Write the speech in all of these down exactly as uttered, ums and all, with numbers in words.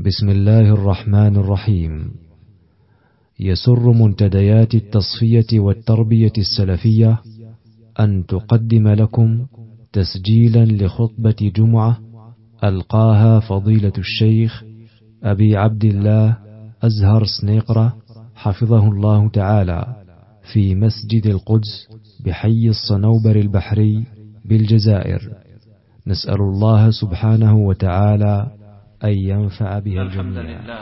بسم الله الرحمن الرحيم. يسر منتديات التصفية والتربية السلفية أن تقدم لكم تسجيلا لخطبة جمعة ألقاها فضيلة الشيخ أبي عبد الله أزهر سنيقرة حفظه الله تعالى في مسجد القدس بحي الصنوبر البحري بالجزائر. نسأل الله سبحانه وتعالى أن ينفع بها الجميع. الحمد لله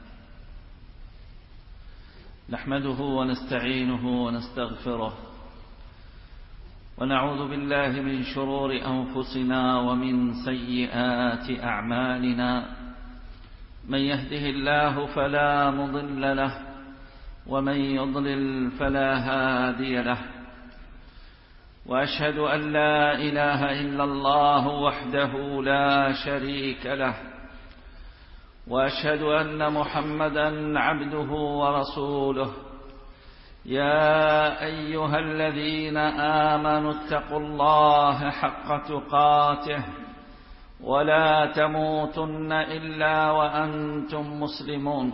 نحمده ونستعينه ونستغفره ونعوذ بالله من شرور أنفسنا ومن سيئات أعمالنا. من يهده الله فلا مضل له ومن يضلل فلا هادي له. وأشهد أن لا إله إلا الله وحده لا شريك له، وأشهد أن محمدا عبده ورسوله. يا أيها الذين آمنوا اتقوا الله حق تقاته ولا تموتن إلا وأنتم مسلمون.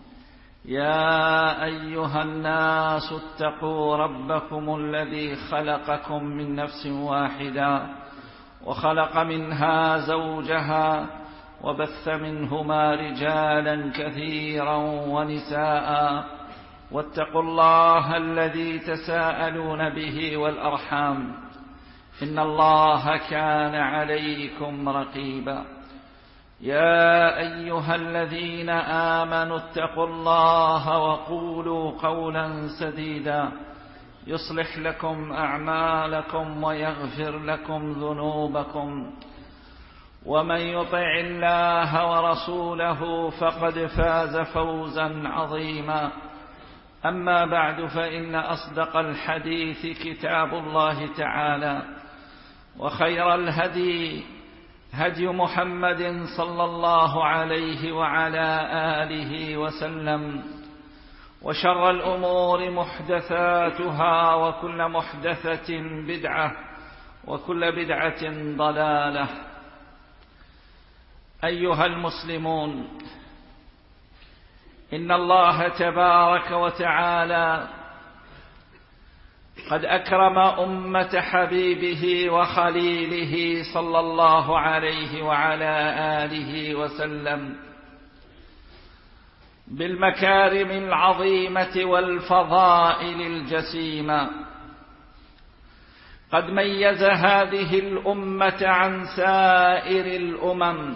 يا أيها الناس اتقوا ربكم الذي خلقكم من نفس واحدة وخلق منها زوجها وبث منهما رجالا كثيرا ونساء. واتقوا الله الذي تساءلون به والأرحام إن الله كان عليكم رقيبا. يا أيها الذين آمنوا اتقوا الله وقولوا قولا سديدا يصلح لكم أعمالكم ويغفر لكم ذنوبكم. ومن يطع الله ورسوله فقد فاز فوزا عظيما. أما بعد، فإن أصدق الحديث كتاب الله تعالى، وخير الهدي هدي محمد صلى الله عليه وعلى آله وسلم. وشر الأمور محدثاتها وكل محدثة بدعة وكل بدعة ضلالة. أيها المسلمون، إن الله تبارك وتعالى قد أكرم أمة حبيبه وخليله صلى الله عليه وعلى آله وسلم بالمكارم العظيمة والفضائل الجسيمة. قد ميز هذه الأمة عن سائر الأمم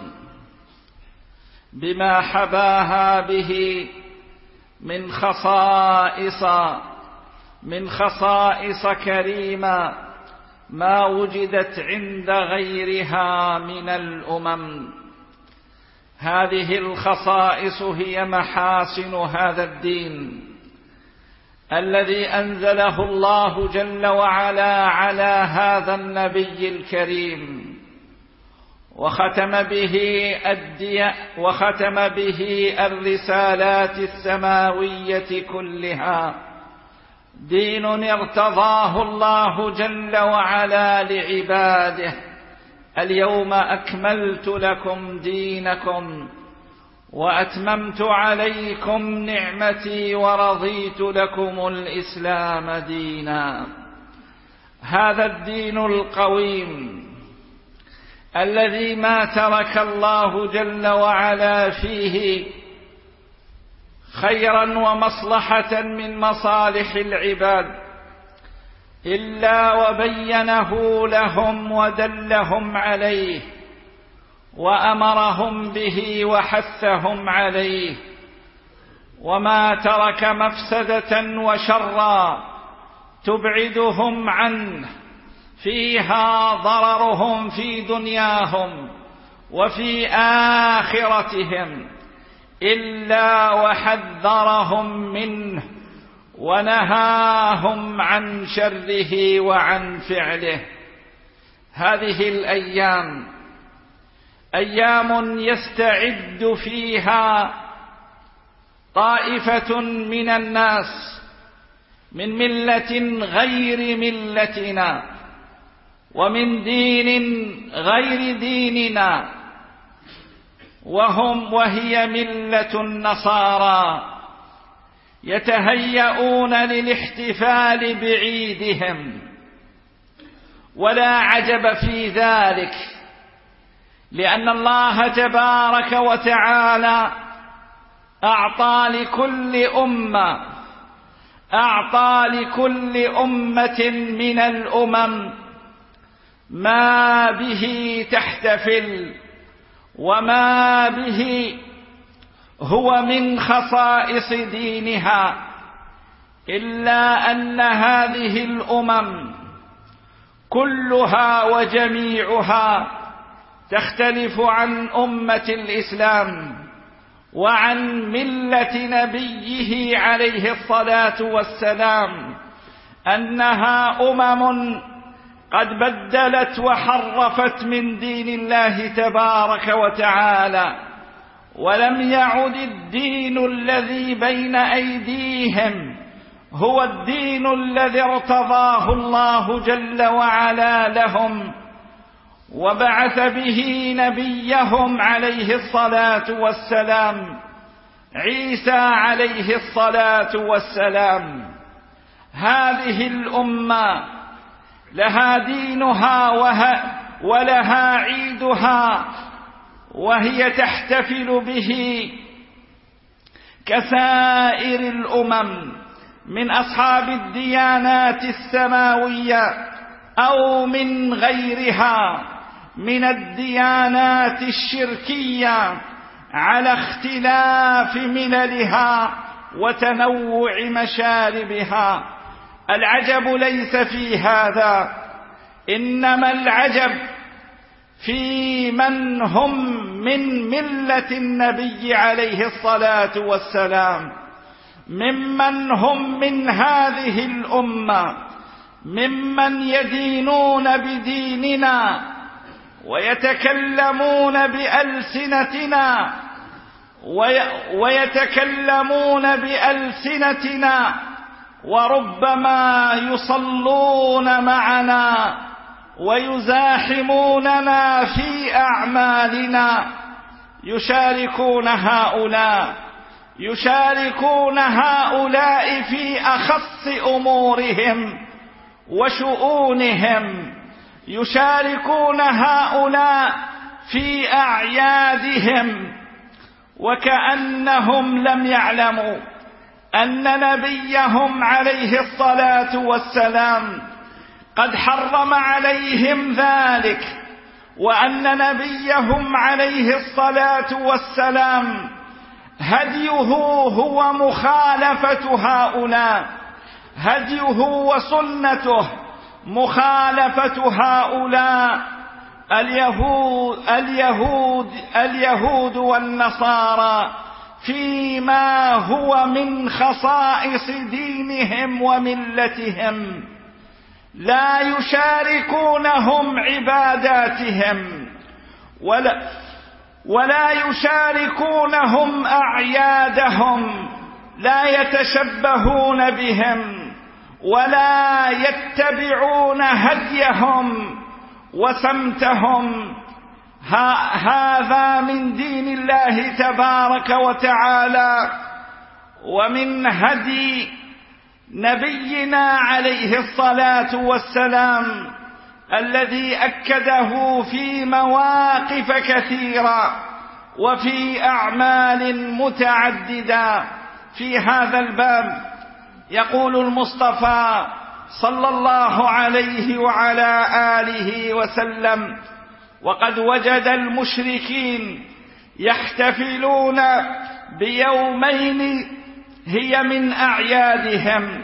بما حباها به من خصائص من خصائص كريمة ما وجدت عند غيرها من الأمم. هذه الخصائص هي محاسن هذا الدين الذي أنزله الله جل وعلا على هذا النبي الكريم، وختم به الدي وختم به الرسالات السماوية كلها. دين ارتضاه الله جل وعلا لعباده. اليوم أكملت لكم دينكم وأتممت عليكم نعمتي ورضيت لكم الإسلام دينا. هذا الدين القويم الذي ما ترك الله جل وعلا فيه خيرا ومصلحة من مصالح العباد إلا وبينه لهم ودلهم عليه وأمرهم به وحثهم عليه، وما ترك مفسدة وشرا تبعدهم عنه فيها ضررهم في دنياهم وفي آخرتهم إلا وحذرهم منه ونهاهم عن شره وعن فعله. هذه الأيام أيام يستعد فيها طائفة من الناس من ملة غير ملتنا ومن دين غير ديننا وهم وهي ملة النصارى يتهيئون للاحتفال بعيدهم، ولا عجب في ذلك، لأن الله تبارك وتعالى أعطى لكل أمة أعطى لكل أمة من الأمم ما به تحتفل وما به هو من خصائص دينها، إلا أن هذه الأمم كلها وجميعها تختلف عن أمة الإسلام وعن ملة نبيه عليه الصلاة والسلام، أنها أمم قد بدلت وحرفت من دين الله تبارك وتعالى، ولم يعد الدين الذي بين أيديهم هو الدين الذي ارتضاه الله جل وعلا لهم، وبعث به نبيهم عليه الصلاة والسلام عيسى عليه الصلاة والسلام. هذه الأمة لها دينها ولها عيدها، وهي تحتفل به كسائر الأمم من أصحاب الديانات السماوية أو من غيرها من الديانات الشركية، على اختلاف مللها وتنوع مشاربها. العجب ليس في هذا، إنما العجب في من هم من ملة النبي عليه الصلاة والسلام، ممن هم من هذه الأمة، ممن يدينون بديننا ويتكلمون بألسنتنا ويتكلمون بألسنتنا وربما يصلون معنا ويزاحموننا في أعمالنا. يشاركون هؤلاء يشاركون هؤلاء في أخص أمورهم وشؤونهم، يشاركون هؤلاء في أعيادهم، وكأنهم لم يعلموا أن نبيهم عليه الصلاة والسلام قد حرم عليهم ذلك، وأن نبيهم عليه الصلاة والسلام هديه هو مخالفة هؤلاء، هديه وسنته مخالفة هؤلاء اليهود اليهود اليهود والنصارى فيما هو من خصائص دينهم وملتهم. لا يشاركونهم عباداتهم ولا ولا يشاركونهم أعيادهم، لا يتشبهون بهم ولا يتبعون هديهم وسمتهم. هذا من دين الله تبارك وتعالى ومن هدي نبينا عليه الصلاة والسلام، الذي أكده في مواقف كثيرة وفي أعمال متعددة. في هذا الباب يقول المصطفى صلى الله عليه وعلى آله وسلم: وقد وجد المشركين يحتفلون بيومين هي من أعيادهم،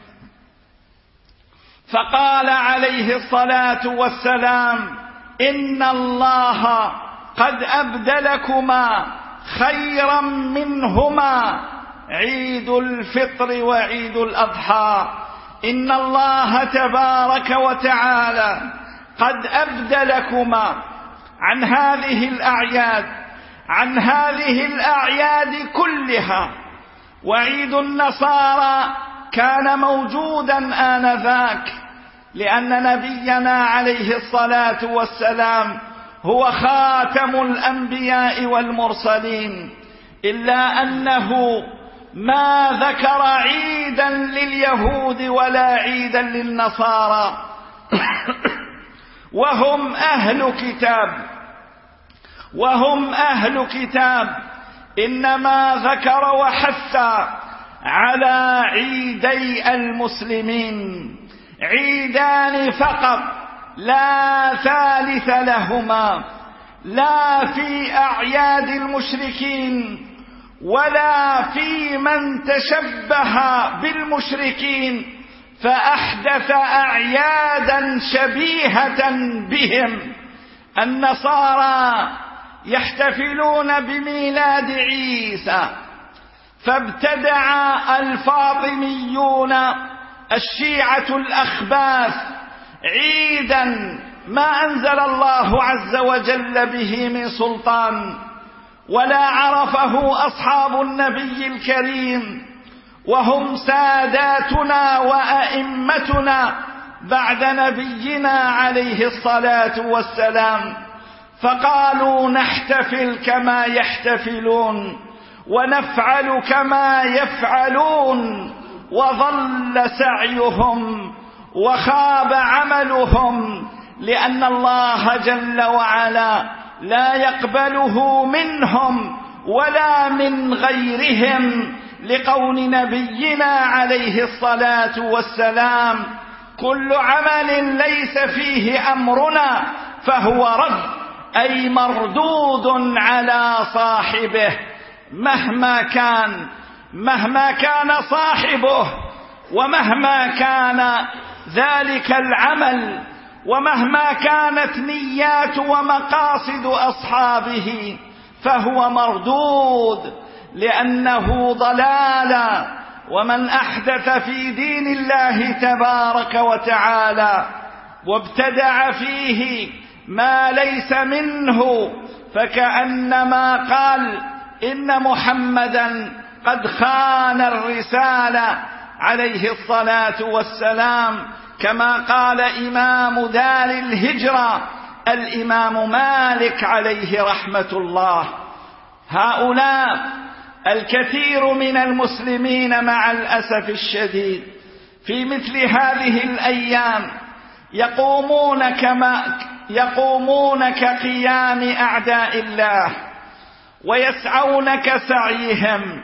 فقال عليه الصلاة والسلام: إن الله قد أبدلكما خيرا منهما عيد الفطر وعيد الأضحى. إن الله تبارك وتعالى قد أبدلكما عن هذه الأعياد عن هذه الأعياد كلها. وعيد النصارى كان موجودا آنذاك، لأن نبينا عليه الصلاة والسلام هو خاتم الأنبياء والمرسلين، إلا أنه ما ذكر عيدا لليهود ولا عيدا للنصارى وهم أهل كتاب وهم أهل كتاب إنما ذكر وحث على عيدي المسلمين، عيدان فقط لا ثالث لهما، لا في أعياد المشركين ولا في من تشبه بالمشركين فأحدث أعيادا شبيهة بهم. النصارى يحتفلون بميلاد عيسى، فابتدع الفاطميون الشيعة الأخباث عيدا ما أنزل الله عز وجل به من سلطان ولا عرفه أصحاب النبي الكريم، وهم ساداتنا وأئمتنا بعد نبينا عليه الصلاة والسلام، فقالوا نحتفل كما يحتفلون ونفعل كما يفعلون، وضل سعيهم وخاب عملهم، لأن الله جل وعلا لا يقبله منهم ولا من غيرهم، لقول نبينا عليه الصلاة والسلام كل عمل ليس فيه أمرنا فهو رد، أي مردود على صاحبه مهما كان مهما كان صاحبه، ومهما كان ذلك العمل، ومهما كانت نيات ومقاصد أصحابه فهو مردود، لأنه ضلال. ومن أحدث في دين الله تبارك وتعالى وابتدع فيه ما ليس منه فكأنما قال إن محمدا قد خان الرسالة عليه الصلاة والسلام، كما قال إمام دار الهجرة الإمام مالك عليه رحمة الله. هؤلاء الكثير من المسلمين مع الأسف الشديد في مثل هذه الأيام يقومون كما يقومون كقيام أعداء الله، ويسعون كسعيهم،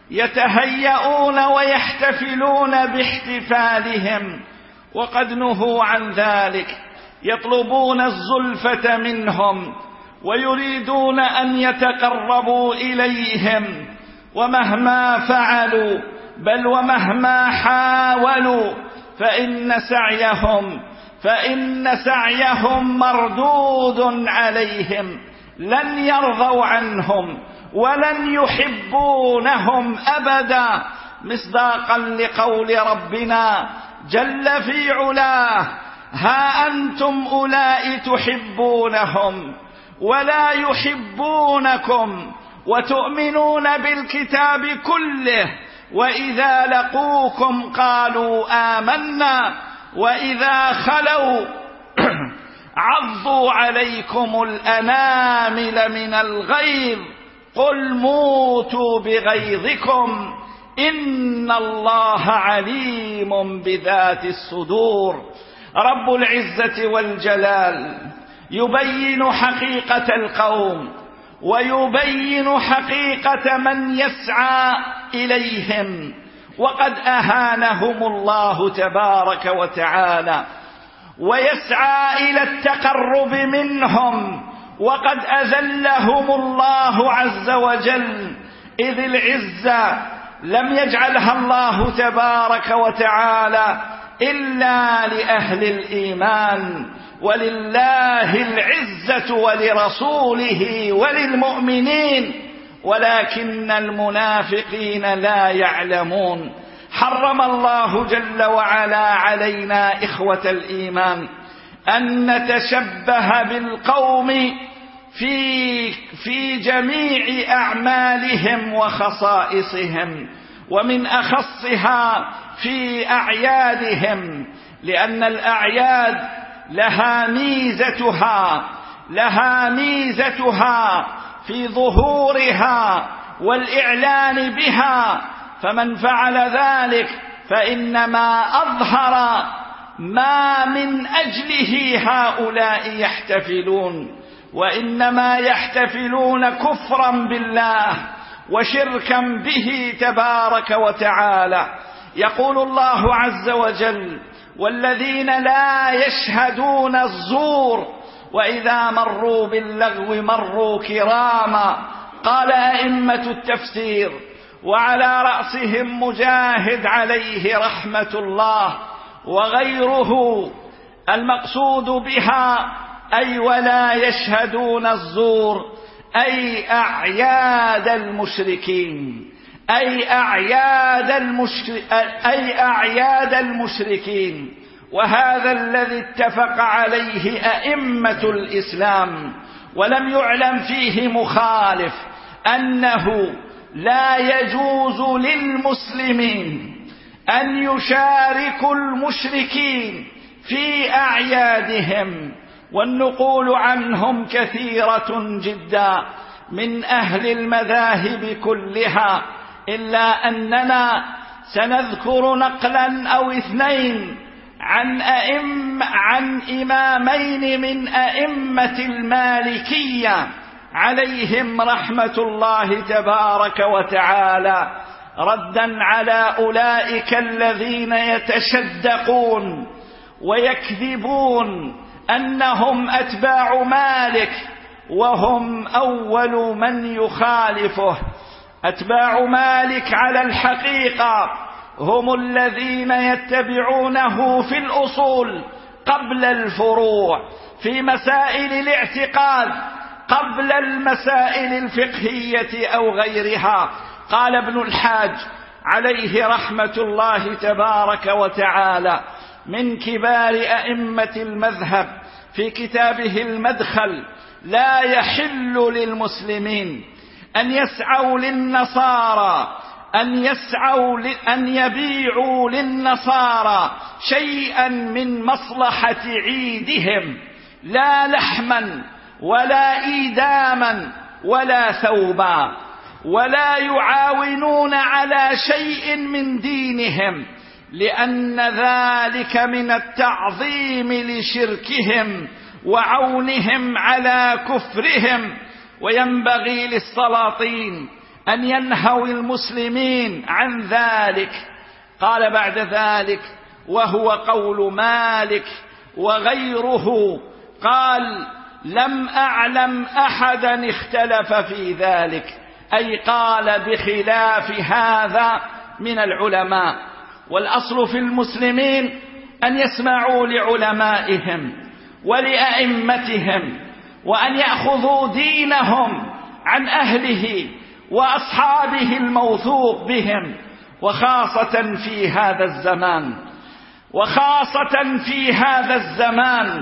يتهيئون ويحتفلون باحتفالهم وقد نهوا عن ذلك، يطلبون الزلفة منهم ويريدون أن يتقربوا إليهم، ومهما فعلوا بل ومهما حاولوا فإن سعيهم فإن سعيهم مردود عليهم، لن يرضوا عنهم ولن يحبونهم أبدا، مصداقا لقول ربنا جل في علاه ها أنتم أولئك تحبونهم ولا يحبونكم وتؤمنون بالكتاب كله وإذا لقوكم قالوا آمنا وإذا خلوا عضوا عليكم الأنامل من الغيظ قل موتوا بغيظكم إن الله عليم بذات الصدور. رب العزة والجلال يبين حقيقة القوم ويبين حقيقة من يسعى إليهم، وقد أهانهم الله تبارك وتعالى، ويسعى إلى التقرب منهم وقد أذلهم الله عز وجل، إذ العزة لم يجعلها الله تبارك وتعالى إلا لأهل الإيمان، ولله العزة ولرسوله وللمؤمنين ولكن المنافقين لا يعلمون. حرم الله جل وعلا علينا إخوة الإيمان أن نتشبه بالقوم في في جميع أعمالهم وخصائصهم، ومن أخصها في أعيادهم، لأن الأعياد لها ميزتها، لها ميزتها في ظهورها والإعلان بها، فمن فعل ذلك فإنما أظهر ما من أجله هؤلاء يحتفلون، وإنما يحتفلون كفرا بالله وشركا به تبارك وتعالى. يقول الله عز وجل: والذين لا يشهدون الزور وإذا مروا باللغو مروا كراما. قال أئمة التفسير وعلى رأسهم مجاهد عليه رحمة الله وغيره: المقصود بها أي ولا يشهدون الزور أي أعياد المشركين، أي أعياد المشر... أي أعياد المشركين. وهذا الذي اتفق عليه أئمة الإسلام ولم يعلم فيه مخالف، أنه لا يجوز للمسلمين أن يشاركوا المشركين في أعيادهم، والنقول عنهم كثيرة جدا من أهل المذاهب كلها، إلا أننا سنذكر نقلا أو اثنين عن أئم عن إمامين من أئمة المالكية عليهم رحمة الله تبارك وتعالى، ردا على أولئك الذين يتشدقون ويكذبون أنهم أتباع مالك وهم أول من يخالفه. أتباع مالك على الحقيقة هم الذين يتبعونه في الأصول قبل الفروع، في مسائل الاعتقاد قبل المسائل الفقهية أو غيرها. قال ابن الحاج عليه رحمة الله تبارك وتعالى من كبار أئمة المذهب في كتابه المدخل: لا يحل للمسلمين أن يسعوا للنصارى أن يسعوا أن يبيعوا للنصارى شيئا من مصلحة عيدهم، لا لحما ولا إيداما ولا ثوبا، ولا يعاونون على شيء من دينهم، لأن ذلك من التعظيم لشركهم وعونهم على كفرهم. وينبغي للسلاطين أن ينهوا المسلمين عن ذلك. قال بعد ذلك: وهو قول مالك وغيره. قال: لم أعلم أحدا اختلف في ذلك، أي قال بخلاف هذا من العلماء. والأصل في المسلمين أن يسمعوا لعلمائهم ولأئمتهم، وأن يأخذوا دينهم عن أهله وأصحابه الموثوق بهم، وخاصة في هذا الزمان وخاصة في هذا الزمان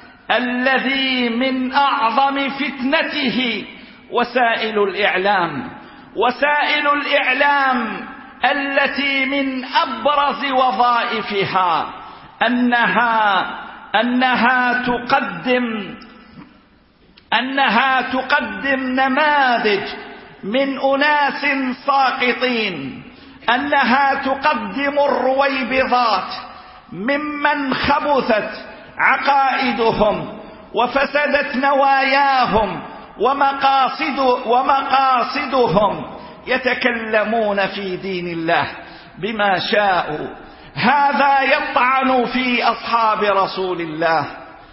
الذي من أعظم فتنته وسائل الإعلام وسائل الإعلام التي من أبرز وظائفها أنها أنها تقدم أنها تقدم نماذج من أناس ساقطين، أنها تقدم الرويبضات ممن خبثت عقائدهم وفسدت نواياهم ومقاصد ومقاصدهم، يتكلمون في دين الله بما شاءوا. هذا يطعن في أصحاب رسول الله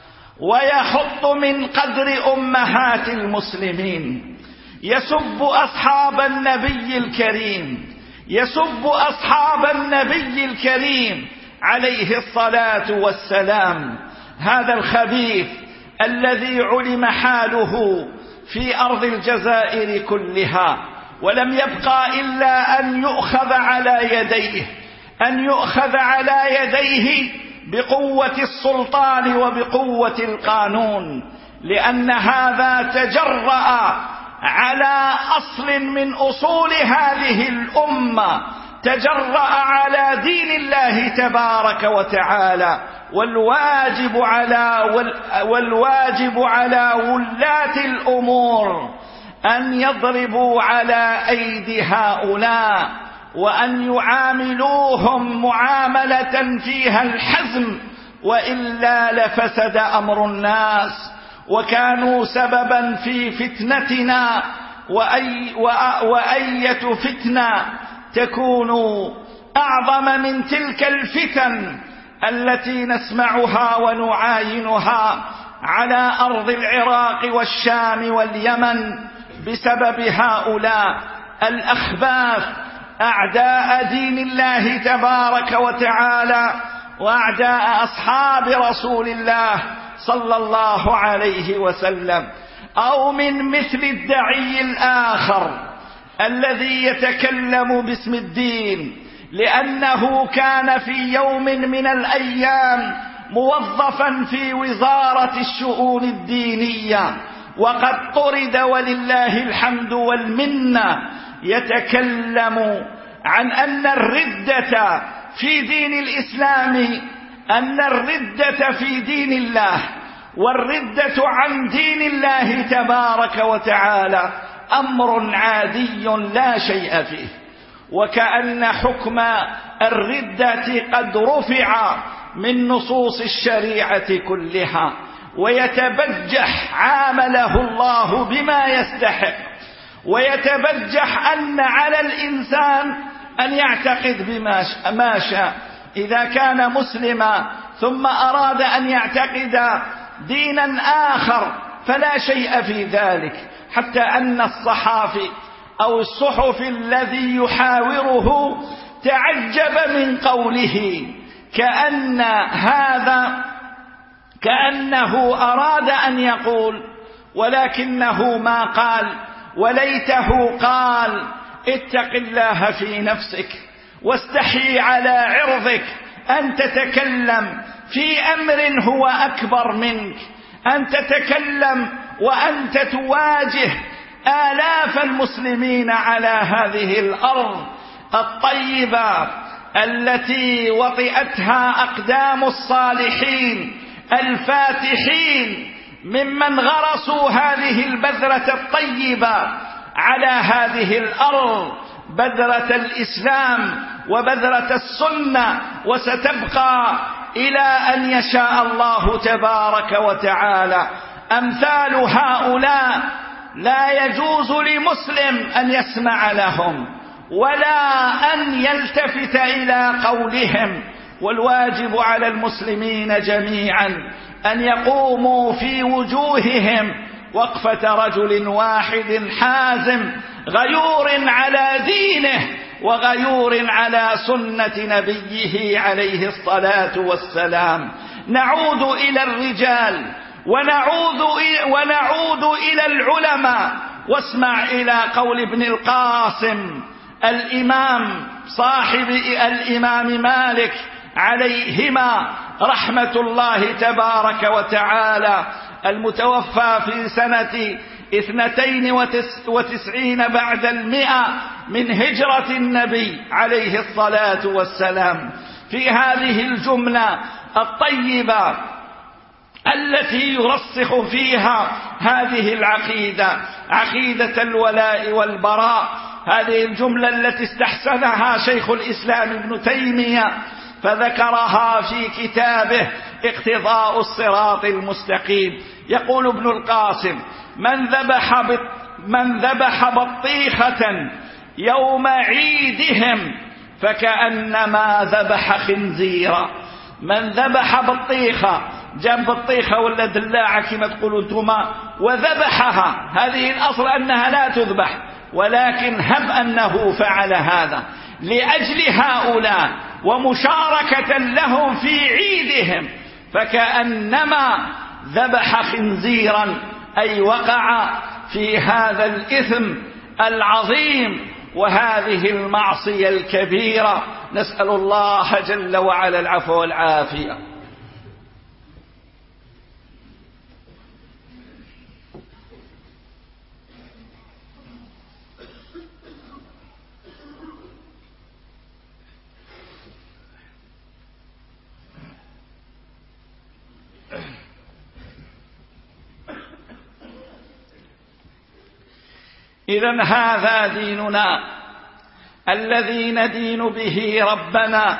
ويحط من قدر أمهات المسلمين، يسب أصحاب النبي الكريم يسب أصحاب النبي الكريم عليه الصلاة والسلام. هذا الخبيث الذي علم حاله في أرض الجزائر كلها، ولم يبقى إلا أن يؤخذ على يديه أن يؤخذ على يديه بقوة السلطان وبقوة القانون، لأن هذا تجرأ على أصل من أصول هذه الأمة، تجرأ على دين الله تبارك وتعالى والواجب على والواجب على ولاة الأمور أن يضربوا على أيدي هؤلاء، وأن يعاملوهم معاملة فيها الحزم، وإلا لفسد أمر الناس وكانوا سببا في فتنتنا. وأي وأية فتنة تكون أعظم من تلك الفتن التي نسمعها ونعاينها على أرض العراق والشام واليمن بسبب هؤلاء الأخباث أعداء دين الله تبارك وتعالى وأعداء أصحاب رسول الله صلى الله عليه وسلم، أو من مثل الداعي الآخر الذي يتكلم باسم الدين لأنه كان في يوم من الأيام موظفا في وزارة الشؤون الدينية وقد طرد ولله الحمد والمنة، يتكلم عن أن الردة في دين الإسلام أن الردة في دين الله والردة عن دين الله تبارك وتعالى أمر عادي لا شيء فيه، وكأن حكم الردة قد رفع من نصوص الشريعة كلها، ويتبجح عامله الله بما يستحق، ويتبجح أن على الإنسان أن يعتقد بما ما شاء. إذا كان مسلما ثم أراد أن يعتقد دينا آخر فلا شيء في ذلك، حتى أن الصحافي أو الصحفي الذي يحاوره تعجب من قوله، كأن هذا كأنه أراد أن يقول ولكنه ما قال، وليته قال اتق الله في نفسك واستحي على عرضك أن تتكلم في أمر هو أكبر منك، أن تتكلم وأنت تواجه آلاف المسلمين على هذه الأرض الطيبة التي وطئتها أقدام الصالحين الفاتحين ممن غرسوا هذه البذرة الطيبة على هذه الأرض، بذرة الإسلام وبذرة السنة، وستبقى إلى أن يشاء الله تبارك وتعالى. أمثال هؤلاء لا يجوز لمسلم أن يسمع لهم ولا أن يلتفت إلى قولهم، والواجب على المسلمين جميعا أن يقوموا في وجوههم وقفة رجل واحد حازم غيور على دينه وغيور على سنة نبيه عليه الصلاة والسلام. نعود إلى الرجال ونعود ونعود إلى العلماء، واسمع إلى قول ابن القاسم الإمام صاحب الإمام مالك عليهما رحمة الله تبارك وتعالى، المتوفى في سنة اثنتين وتسعين بعد المئة من هجرة النبي عليه الصلاة والسلام، في هذه الجملة الطيبة التي يرسخ فيها هذه العقيدة، عقيدة الولاء والبراء. هذه الجملة التي استحسنها شيخ الإسلام ابن تيمية فذكرها في كتابه اقتضاء الصراط المستقيم. يقول ابن القاسم: من ذبح من ذبح بطيخة يوم عيدهم فكأنما ذبح خنزيرا. من ذبح بطيخة، جاب بطيخة ولا دلاعة كما تقولوا انتما وذبحها، هذه الأصل أنها لا تذبح، ولكن هب أنه فعل هذا لأجل هؤلاء ومشاركة لهم في عيدهم، فكأنما ذبح خنزيرا، أي وقع في هذا الإثم العظيم وهذه المعصية الكبيرة. نسأل الله جل وعلا العفو والعافية. إذن هذا ديننا الذي ندين به ربنا،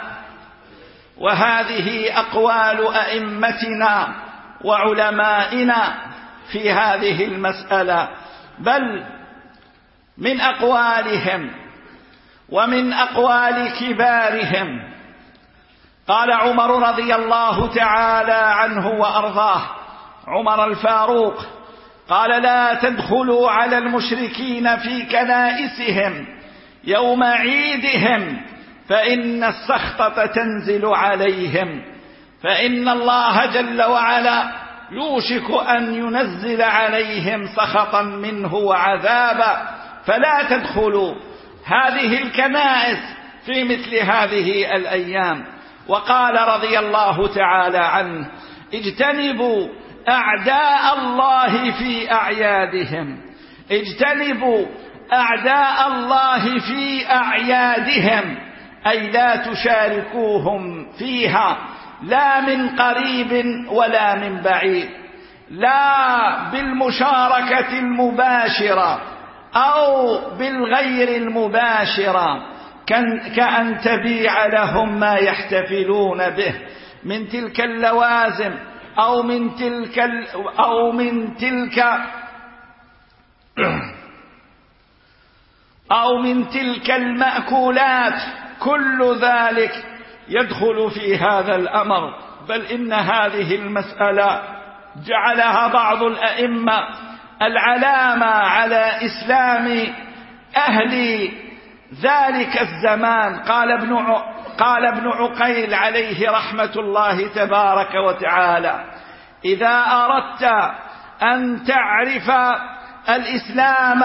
وهذه أقوال أئمتنا وعلمائنا في هذه المسألة، بل من أقوالهم ومن أقوال كبارهم قال عمر رضي الله تعالى عنه وأرضاه، عمر الفاروق، قال: لا تدخلوا على المشركين في كنائسهم يوم عيدهم فإن السخطة تنزل عليهم، فإن الله جل وعلا يوشك أن ينزل عليهم سخطا منه وعذابا، فلا تدخلوا هذه الكنائس في مثل هذه الأيام. وقال رضي الله تعالى عنه: اجتنبوا أعداء الله في أعيادهم، اجتنبوا أعداء الله في أعيادهم، أي لا تشاركوهم فيها، لا من قريب ولا من بعيد، لا بالمشاركة المباشرة أو بالغير المباشرة، كأن تبيع لهم ما يحتفلون به من تلك اللوازم أو من تلك أو من تلك أو من تلك المأكولات، كل ذلك يدخل في هذا الأمر. بل إن هذه المسألة جعلها بعض الأئمة العلامة على إسلام أهل ذلك الزمان. قال ابن قال ابن عقيل عليه رحمة الله تبارك وتعالى: إذا أردت أن تعرف الإسلام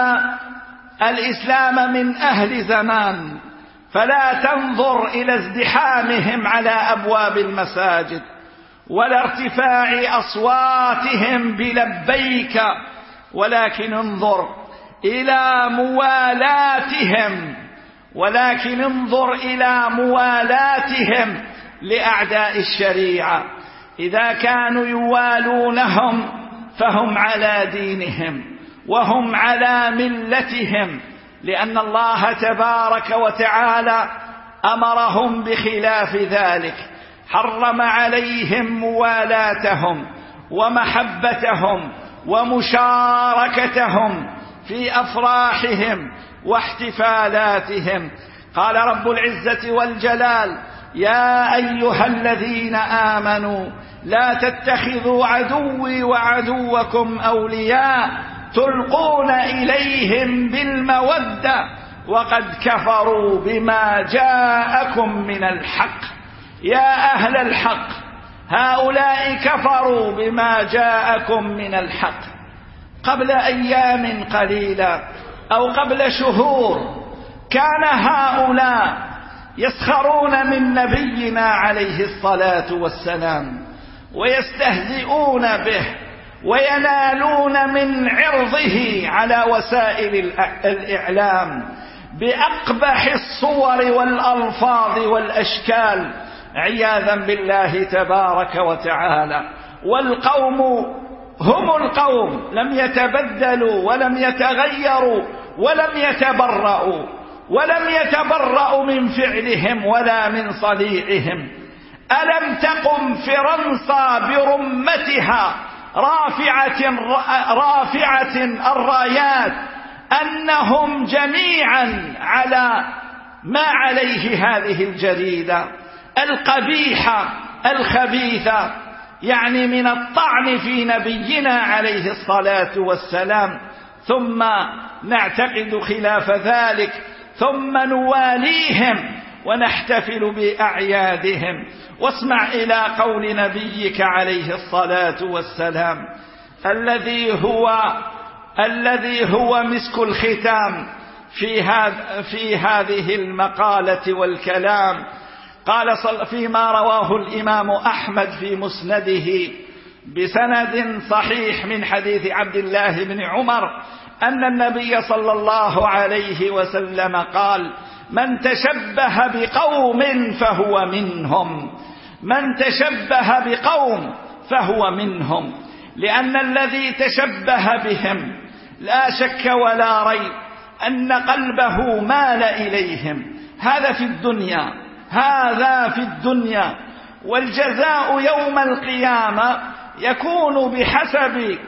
الإسلام من أهل زمان فلا تنظر إلى ازدحامهم على أبواب المساجد ولا ارتفاع أصواتهم بلبيك، ولكن انظر إلى موالاتهم ولكن انظر إلى موالاتهم لأعداء الشريعة. إذا كانوا يوالونهم فهم على دينهم وهم على ملتهم، لأن الله تبارك وتعالى أمرهم بخلاف ذلك، حرم عليهم موالاتهم ومحبتهم ومشاركتهم في أفراحهم واحتفالاتهم. قال رب العزة والجلال: يا أيها الذين آمنوا لا تتخذوا عدوي وعدوكم أولياء تلقون إليهم بالمودة وقد كفروا بما جاءكم من الحق. يا أهل الحق، هؤلاء كفروا بما جاءكم من الحق. قبل أيام قليلة أو قبل شهور كان هؤلاء يسخرون من نبينا عليه الصلاة والسلام ويستهزئون به وينالون من عرضه على وسائل الإعلام بأقبح الصور والألفاظ والأشكال عياذا بالله تبارك وتعالى. والقوم هم القوم، لم يتبدلوا ولم يتغيروا ولم يتبرؤوا ولم يتبرؤوا من فعلهم ولا من صنيعهم. ألم تقم فرنسا برمتها رافعة رافعة الرايات أنهم جميعا على ما عليه هذه الجريدة القبيحة الخبيثة، يعني من الطعن في نبينا عليه الصلاة والسلام، ثم نعتقد خلاف ذلك، ثم نواليهم ونحتفل بأعيادهم. واسمع إلى قول نبيك عليه الصلاة والسلام الذي هو الذي هو مسك الختام في هذا في هذه المقالة والكلام. قال فيما رواه الإمام أحمد في مسنده بسند صحيح من حديث عبد الله بن عمر أن النبي صلى الله عليه وسلم قال: من تشبه بقوم فهو منهم، من تشبه بقوم فهو منهم، لأن الذي تشبه بهم لا شك ولا ريب أن قلبه مال إليهم. هذا في الدنيا، هذا في الدنيا. والجزاء يوم القيامة يكون بحسب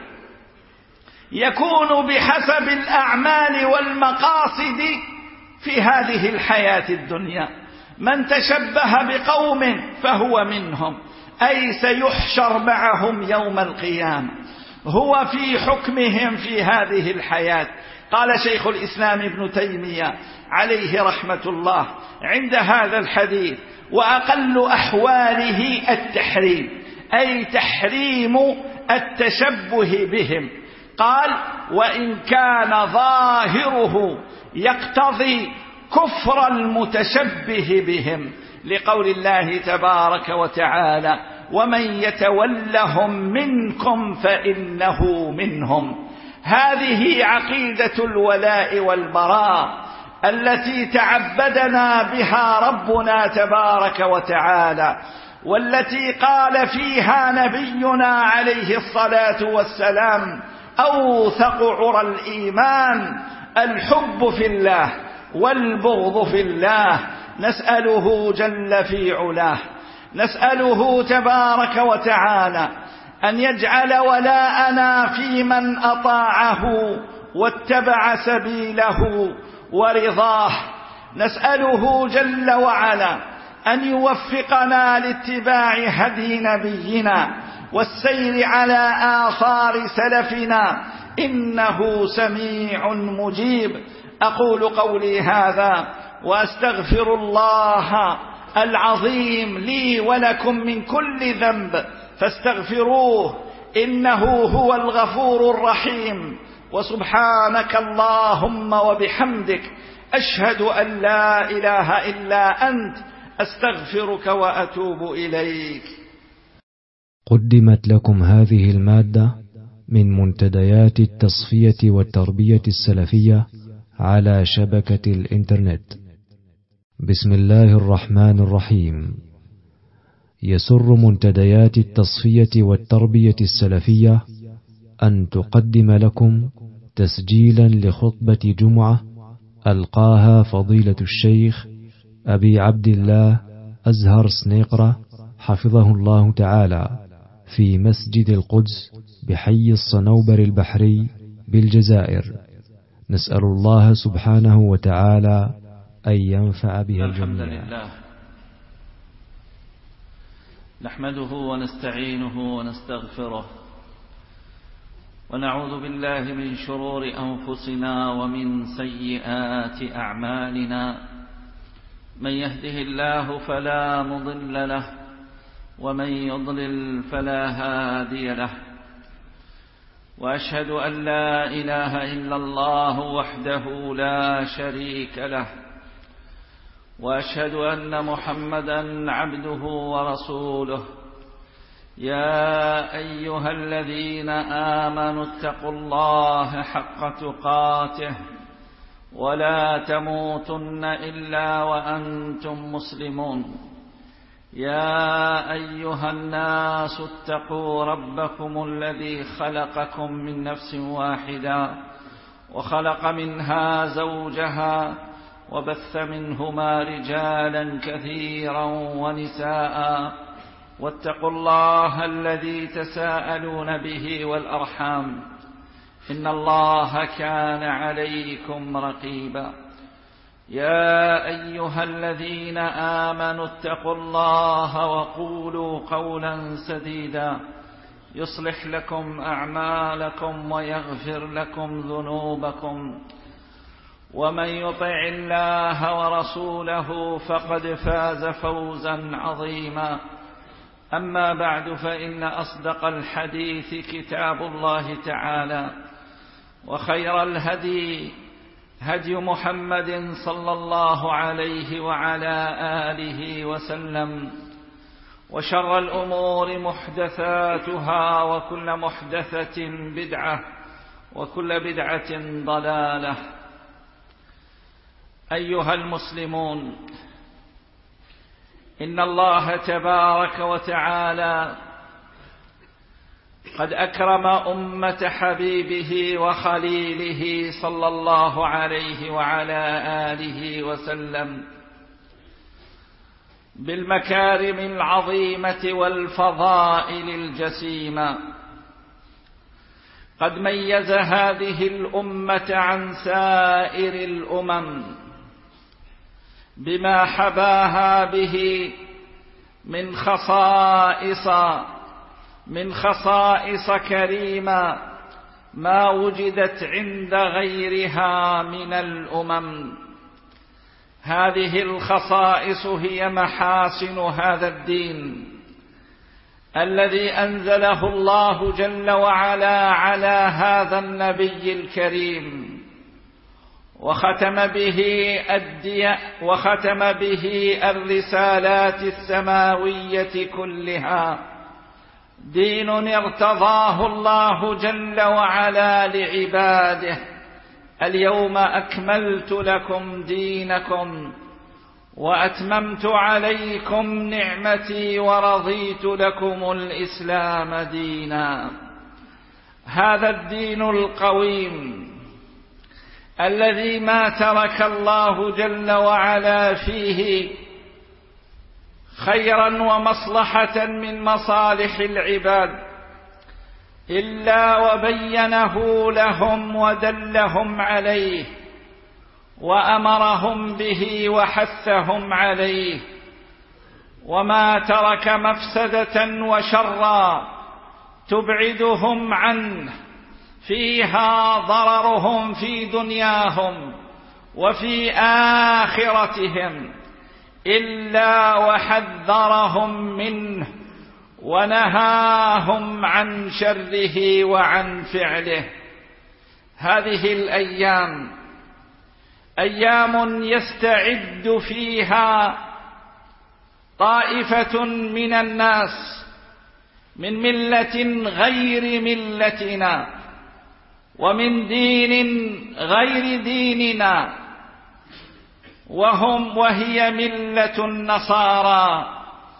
يكون بحسب الأعمال والمقاصد في هذه الحياة الدنيا. من تشبه بقوم فهو منهم، أي سيحشر معهم يوم القيامة، هو في حكمهم في هذه الحياة. قال شيخ الإسلام ابن تيمية عليه رحمة الله عند هذا الحديث: وأقل أحواله التحريم، أي تحريم التشبه بهم. قال: وإن كان ظاهره يقتضي كفر المتشبه بهم، لقول الله تبارك وتعالى: ومن يتولهم منكم فإنه منهم. هذه عقيدة الولاء والبراء التي تعبدنا بها ربنا تبارك وتعالى، والتي قال فيها نبينا عليه الصلاة والسلام: أوثق عرى الإيمان الحب في الله والبغض في الله. نسأله جل في علاه، نسأله تبارك وتعالى أن يجعل ولاءنا في من أطاعه واتبع سبيله ورضاه. نسأله جل وعلا أن يوفقنا لاتباع هدي نبينا والسير على آثار سلفنا، إنه سميع مجيب. أقول قولي هذا وأستغفر الله العظيم لي ولكم من كل ذنب، فاستغفروه إنه هو الغفور الرحيم. وسبحانك اللهم وبحمدك، أشهد أن لا إله إلا أنت، أستغفرك وأتوب إليك. قدمت لكم هذه المادة من منتديات التصفية والتربية السلفية على شبكة الإنترنت. بسم الله الرحمن الرحيم. يسر منتديات التصفية والتربية السلفية أن تقدم لكم تسجيلا لخطبة جمعة ألقاها فضيلة الشيخ أبي عبد الله أزهر سنيقرة حفظه الله تعالى في مسجد القدس بحي الصنوبر البحري بالجزائر. نسأل الله سبحانه وتعالى أن ينفع بها الجميع. الحمد لله، نحمده ونستعينه ونستغفره، ونعوذ بالله من شرور أنفسنا ومن سيئات أعمالنا. من يهده الله فلا مضل له، ومن يضلل فلا هادي له. وأشهد أن لا إله إلا الله وحده لا شريك له، وأشهد أن محمدا عبده ورسوله. يا أيها الذين آمنوا اتقوا الله حق تقاته ولا تموتن إلا وأنتم مسلمون. يا أيها الناس اتقوا ربكم الذي خلقكم من نفس واحدة وخلق منها زوجها وبث منهما رجالا كثيرا ونساء، واتقوا الله الذي تساءلون به والأرحام، إن الله كان عليكم رقيبا. يا أيها الذين آمنوا اتقوا الله وقولوا قولا سديدا يصلح لكم أعمالكم ويغفر لكم ذنوبكم، ومن يطع الله ورسوله فقد فاز فوزا عظيما. أما بعد، فإن أصدق الحديث كتاب الله تعالى، وخير الهدي هدي محمد صلى الله عليه وعلى آله وسلم، وشر الأمور محدثاتها، وكل محدثة بدعة، وكل بدعة ضلالة. أيها المسلمون، إن الله تبارك وتعالى قد أكرم أمة حبيبه وخليله صلى الله عليه وعلى آله وسلم بالمكارم العظيمة والفضائل الجسيمة. قد ميز هذه الأمة عن سائر الأمم بما حباها به من خصائص من خصائص كريمة ما وجدت عند غيرها من الأمم. هذه الخصائص هي محاسن هذا الدين الذي أنزله الله جل وعلا على هذا النبي الكريم، وختم به الدياء وختم به الرسالات السماوية كلها. دين ارتضاه الله جل وعلا لعباده: اليوم أكملت لكم دينكم وأتممت عليكم نعمتي ورضيت لكم الإسلام دينا. هذا الدين القويم الذي ما ترك الله جل وعلا فيه خيرا ومصلحة من مصالح العباد إلا وبينه لهم ودلهم عليه وأمرهم به وحثهم عليه، وما ترك مفسدة وشرا تبعدهم عنه فيها ضررهم في دنياهم وفي آخرتهم إلا وحذرهم منه ونهاهم عن شره وعن فعله. هذه الأيام أيام يستعد فيها طائفة من الناس من ملة غير ملتنا ومن دين غير ديننا، وهم وهي ملة النصارى،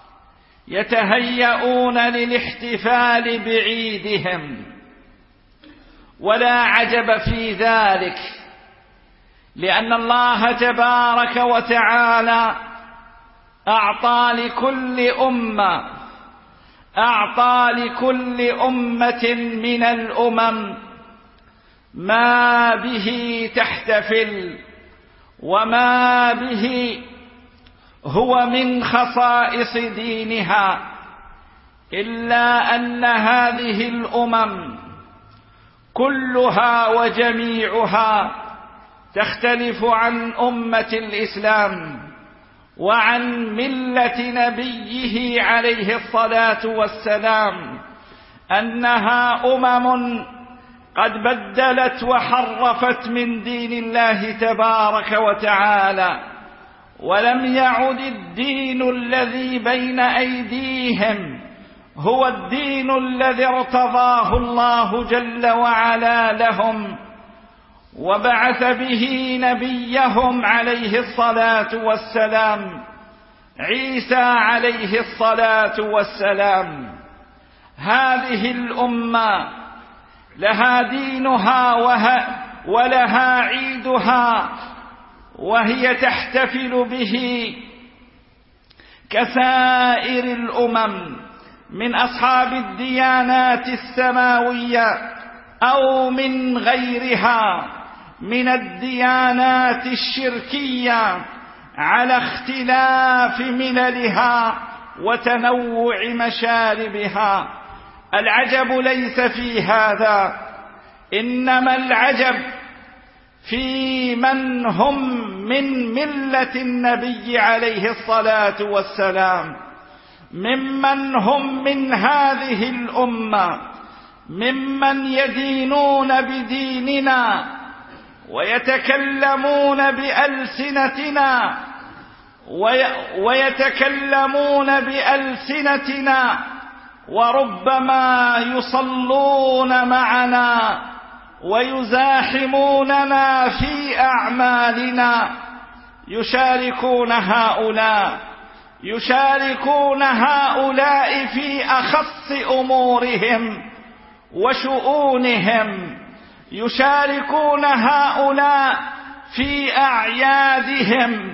يتهيئون للاحتفال بعيدهم. ولا عجب في ذلك، لأن الله تبارك وتعالى أعطى لكل أمة أعطى لكل أمة من الأمم ما به تحتفل وما به هو من خصائص دينها، إلا أن هذه الأمم كلها وجميعها تختلف عن أمة الإسلام وعن ملة نبيه عليه الصلاة والسلام، أنها أمم قد بدلت وحرفت من دين الله تبارك وتعالى، ولم يعد الدين الذي بين أيديهم هو الدين الذي ارتضاه الله جل وعلا لهم وبعث به نبيهم عليه الصلاة والسلام عيسى عليه الصلاة والسلام. هذه الأمة لها دينها ولها عيدها، وهي تحتفل به كسائر الأمم من أصحاب الديانات السماوية أو من غيرها من الديانات الشركية، على اختلاف مللها وتنوع مشاربها. العجب ليس في هذا، إنما العجب في من هم من ملة النبي عليه الصلاة والسلام، ممن هم من هذه الأمة، ممن يدينون بديننا ويتكلمون بألسنتنا ويتكلمون بألسنتنا وربما يصلون معنا ويزاحموننا في أعمالنا. يشاركون هؤلاء يشاركون هؤلاء في أخص أمورهم وشؤونهم، يشاركون هؤلاء في أعيادهم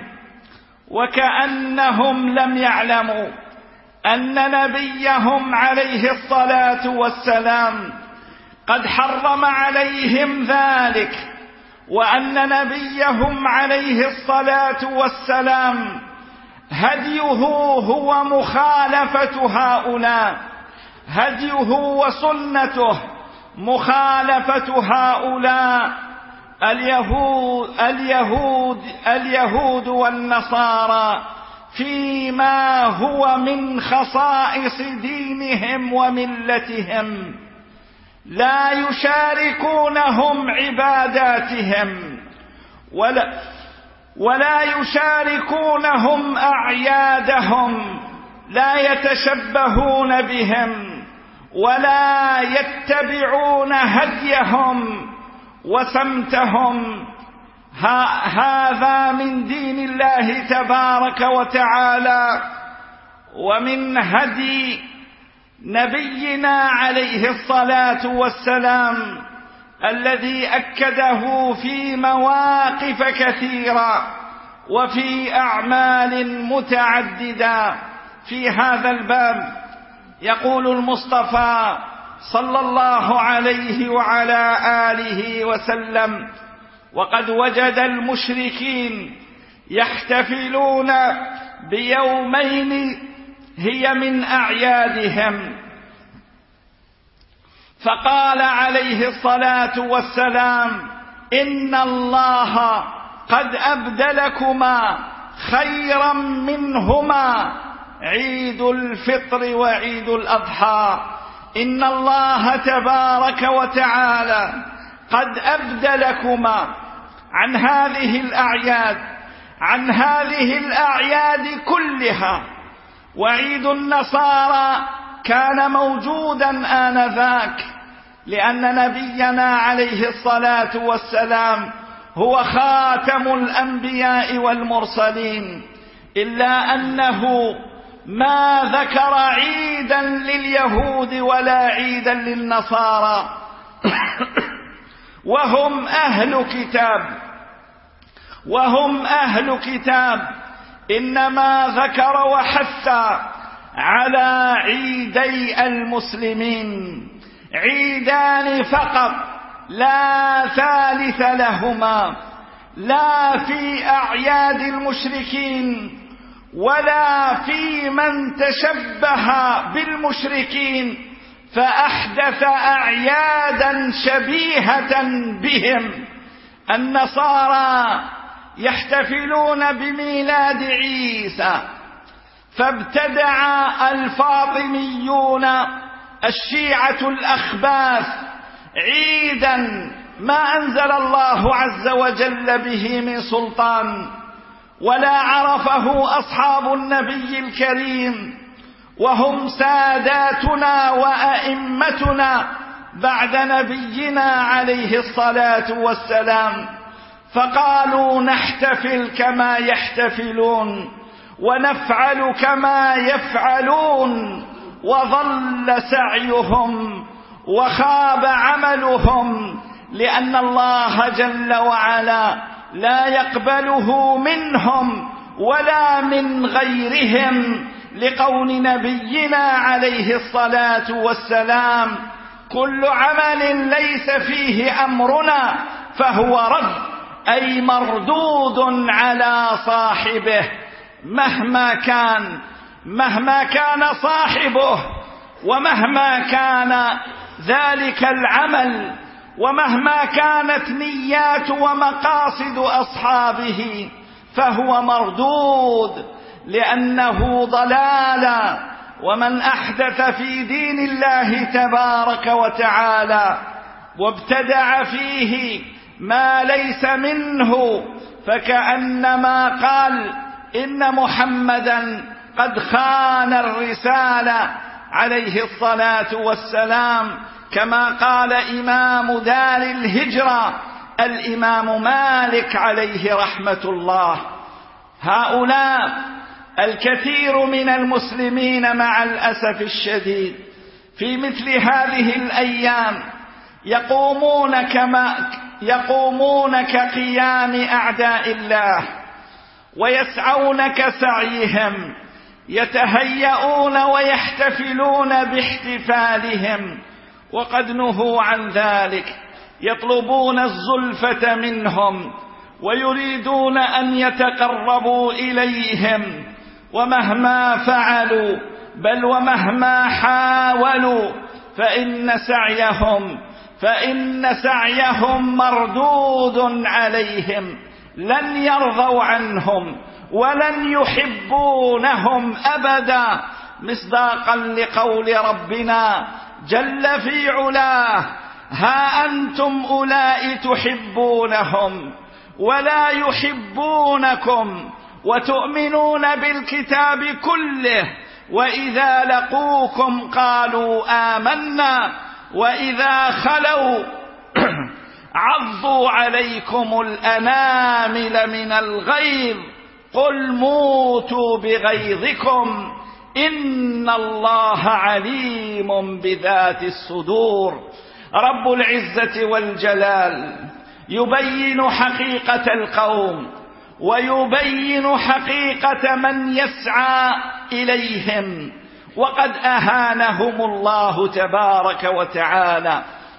وكأنهم لم يعلموا أن نبيهم عليه الصلاة والسلام قد حرم عليهم ذلك، وأن نبيهم عليه الصلاة والسلام هديه هو مخالفة هؤلاء، هديه وسنته مخالفة هؤلاء اليهود اليهود اليهود والنصارى فيما هو من خصائص دينهم وملتهم. لا يشاركونهم عباداتهم ولا ولا يشاركونهم أعيادهم، لا يتشبهون بهم ولا يتبعون هديهم وسمتهم. هذا من دين الله تبارك وتعالى ومن هدي نبينا عليه الصلاة والسلام الذي أكده في مواقف كثيرة وفي أعمال متعددة. في هذا الباب يقول المصطفى صلى الله عليه وعلى آله وسلم: وقد وجد المشركين يحتفلون بيومين هي من أعيادهم، فقال عليه الصلاة والسلام: إن الله قد أبدلكما خيرا منهما عيد الفطر وعيد الأضحى. إن الله تبارك وتعالى قد أبدلكما عن هذه الأعياد عن هذه الأعياد كلها. وعيد النصارى كان موجودا آنذاك، لأن نبينا عليه الصلاة والسلام هو خاتم الأنبياء والمرسلين، إلا أنه ما ذكر عيدا لليهود ولا عيدا للنصارى وهم أهل كتاب وهم أهل كتاب إنما ذكر وحث على عيدي المسلمين، عيدان فقط لا ثالث لهما، لا في أعياد المشركين ولا في من تشبه بالمشركين فأحدث أعيادا شبيهة بهم. النصارى يحتفلون بميلاد عيسى، فابتدع الفاطميون الشيعة الأخباث عيدا ما أنزل الله عز وجل به من سلطان، ولا عرفه أصحاب النبي الكريم، وهم ساداتنا وأئمتنا بعد نبينا عليه الصلاة والسلام، فقالوا نحتفل كما يحتفلون ونفعل كما يفعلون، وضل سعيهم وخاب عملهم، لأن الله جل وعلا لا يقبله منهم ولا من غيرهم، لقول نبينا عليه الصلاة والسلام: كل عمل ليس فيه أمرنا فهو رد، أي مردود على صاحبه مهما كان مهما كان صاحبه، ومهما كان ذلك العمل، ومهما كانت نيات ومقاصد أصحابه فهو مردود، لأنه ضلال. ومن أحدث في دين الله تبارك وتعالى وابتدع فيه ما ليس منه فكأنما قال إن محمدا قد خان الرسالة عليه الصلاة والسلام، كما قال إمام دار الهجرة الإمام مالك عليه رحمة الله. هؤلاء الكثير من المسلمين مع الأسف الشديد في مثل هذه الأيام يقومون كما يقومون كقيام أعداء الله، ويسعون كسعيهم، يتهيئون ويحتفلون باحتفالهم وقد نهوا عن ذلك، يطلبون الزلفة منهم ويريدون أن يتقربوا إليهم، ومهما فعلوا بل ومهما حاولوا فإن سعيهم فإن سعيهم مردود عليهم، لن يرضوا عنهم ولن يحبونهم أبدا، مصداقا لقول ربنا جل في علاه: ها أنتم أولئك تحبونهم ولا يحبونكم وتؤمنون بالكتاب كله، وإذا لقوكم قالوا آمنا وإذا خلوا عضوا عليكم الأنامل من الغيظ قل موتوا بغيظكم إن الله عليم بذات الصدور. رب العزة والجلال يبين حقيقة القوم ويبين حقيقة من يسعى إليهم، وقد أهانهم الله تبارك وتعالى،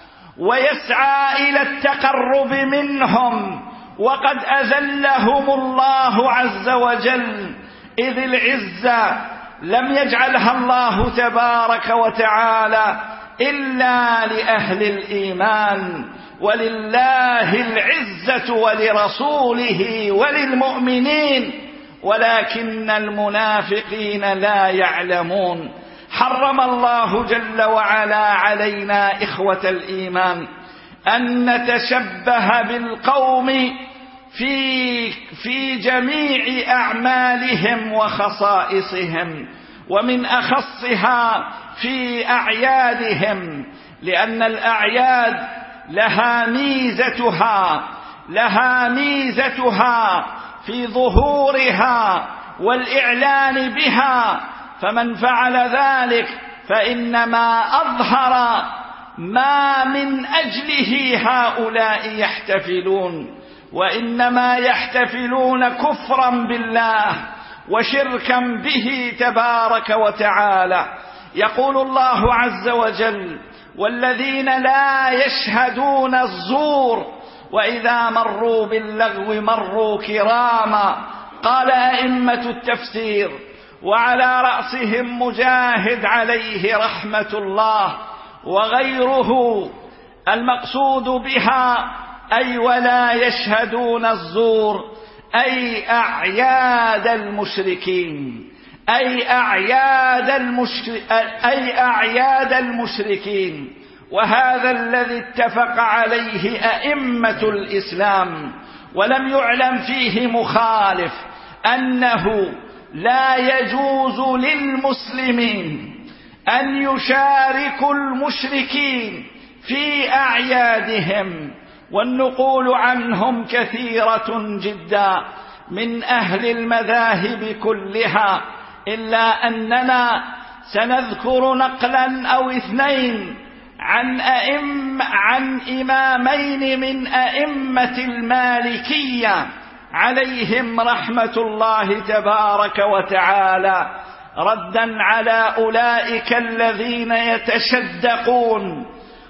ويسعى إلى التقرب منهم وقد أذلهم الله عز وجل، إذ العزة لم يجعلها الله تبارك وتعالى إلا لأهل الإيمان، ولله العزة ولرسوله وللمؤمنين ولكن المنافقين لا يعلمون. حرم الله جل وعلا علينا إخوة الإيمان أن نتشبه بالقوم في في جميع أعمالهم وخصائصهم، ومن أخصها في أعيادهم، لأن الأعياد لها ميزتها لها ميزتها في ظهورها والإعلان بها، فمن فعل ذلك فإنما أظهر ما من أجله هؤلاء يحتفلون، وإنما يحتفلون كفرا بالله وشركا به تبارك وتعالى. يقول الله عز وجل: والذين لا يشهدون الزور وإذا مروا باللغو مروا كراما. قال أئمة التفسير وعلى رأسهم مجاهد عليه رحمة الله وغيره: المقصود بها أي ولا يشهدون الزور أي أعياد المشركين أي أعياد المشر... أي أعياد المشركين وهذا الذي اتفق عليه أئمة الإسلام، ولم يعلم فيه مخالف، أنه لا يجوز للمسلمين أن يشاركوا المشركين في أعيادهم، والنقول عنهم كثيرة جدا من أهل المذاهب كلها، إلا أننا سنذكر نقلا أو اثنين عن أئم عن إمامين من أئمة المالكية عليهم رحمة الله تبارك وتعالى، ردا على أولئك الذين يتشدقون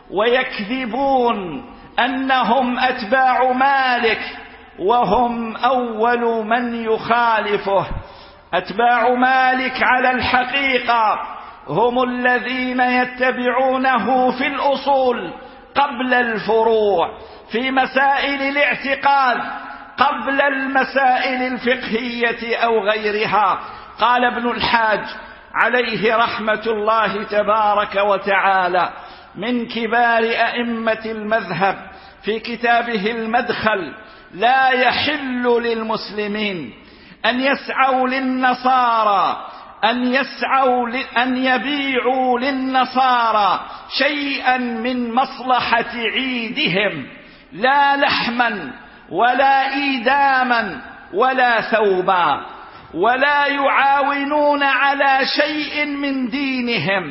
ويكذبون أنهم أتباع مالك وهم أول من يخالفه. أتباع مالك على الحقيقة هم الذين يتبعونه في الأصول قبل الفروع، في مسائل الاعتقاد قبل المسائل الفقهية أو غيرها. قال ابن الحاج عليه رحمة الله تبارك وتعالى من كبار أئمة المذهب في كتابه المدخل: لا يحل للمسلمين أن يسعوا للنصارى أن يسعوا أن يبيعوا للنصارى شيئا من مصلحة عيدهم، لا لحما ولا إيداما ولا ثوبا، ولا يعاونون على شيء من دينهم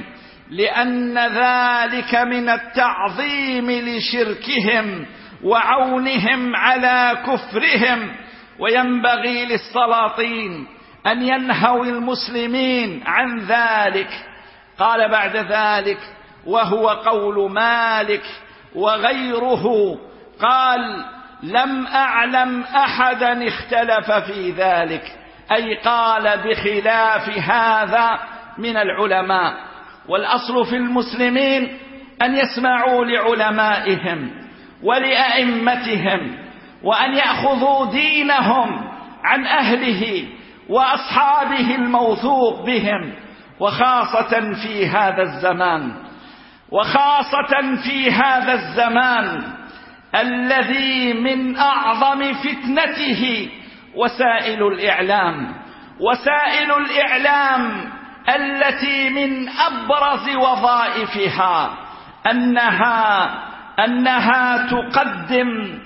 لأن ذلك من التعظيم لشركهم وعونهم على كفرهم. وينبغي للسلاطين أن ينهوا المسلمين عن ذلك. قال بعد ذلك: وهو قول مالك وغيره، قال: لم أعلم أحدا اختلف في ذلك، أي قال بخلاف هذا من العلماء. والأصل في المسلمين أن يسمعوا لعلمائهم ولأئمتهم، وأن يأخذوا دينهم عن أهله وأصحابه الموثوق بهم، وخاصة في هذا الزمان وخاصة في هذا الزمان الذي من أعظم فتنته وسائل الإعلام وسائل الإعلام التي من أبرز وظائفها أنها أنها تقدم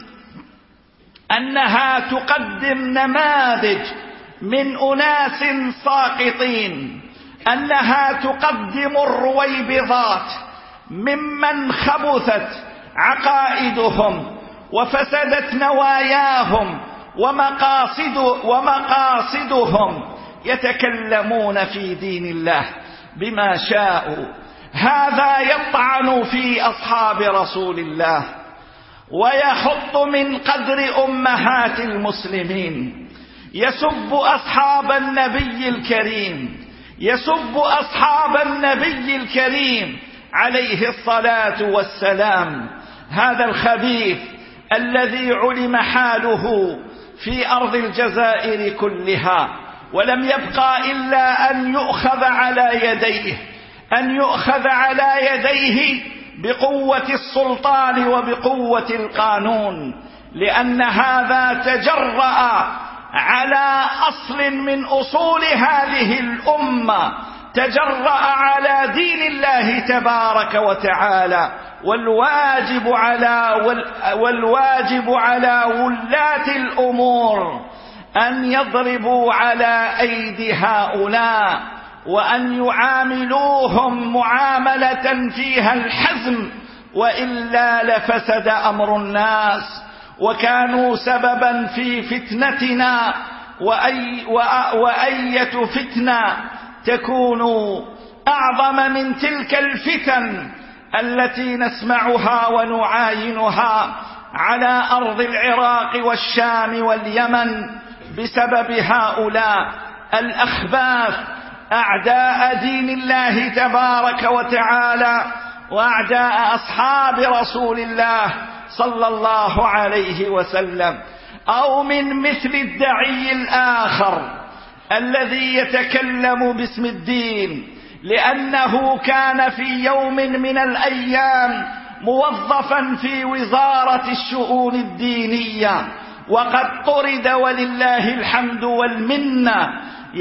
أنها تقدم نماذج من أناس ساقطين، أنها تقدم الرويبضات ممن خبثت عقائدهم وفسدت نواياهم ومقاصد ومقاصدهم، يتكلمون في دين الله بما شاءوا. هذا يطعن في أصحاب رسول الله ويحط من قدر أمهات المسلمين، يسب أصحاب النبي الكريم يسب أصحاب النبي الكريم عليه الصلاة والسلام. هذا الخبيث الذي علم حاله في أرض الجزائر كلها، ولم يبقى إلا أن يؤخذ على يديه أن يؤخذ على يديه بقوة السلطان وبقوة القانون، لأن هذا تجرأ على أصل من أصول هذه الأمة، تجرأ على دين الله تبارك وتعالى. والواجب على والواجب على ولاة الأمور أن يضربوا على أيدي هؤلاء، وأن يعاملوهم معاملة فيها الحزم، وإلا لفسد أمر الناس وكانوا سببا في فتنتنا. وأي وأية فتنة تكون أعظم من تلك الفتن التي نسمعها ونعاينها على أرض العراق والشام واليمن بسبب هؤلاء الأخباث أعداء دين الله تبارك وتعالى وأعداء أصحاب رسول الله صلى الله عليه وسلم. أو من مثل الداعي الآخر الذي يتكلم باسم الدين لأنه كان في يوم من الأيام موظفا في وزارة الشؤون الدينية وقد طرد ولله الحمد والمنة،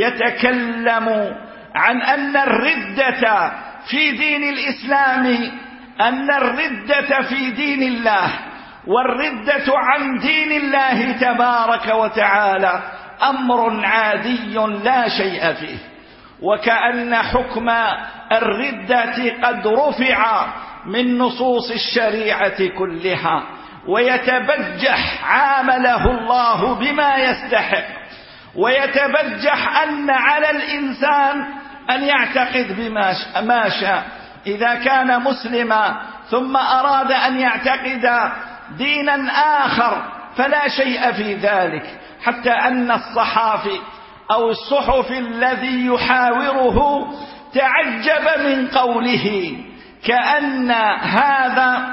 يتكلم عن أن الردة في دين الإسلام أن الردة في دين الله والردة عن دين الله تبارك وتعالى أمر عادي لا شيء فيه، وكأن حكم الردة قد رفع من نصوص الشريعة كلها، ويتبجح عامله الله بما يستحق، ويتبجح أن على الإنسان أن يعتقد بما شاء. إذا كان مسلما ثم أراد أن يعتقد دينا آخر فلا شيء في ذلك، حتى أن الصحافي أو الصحف الذي يحاوره تعجب من قوله، كأن هذا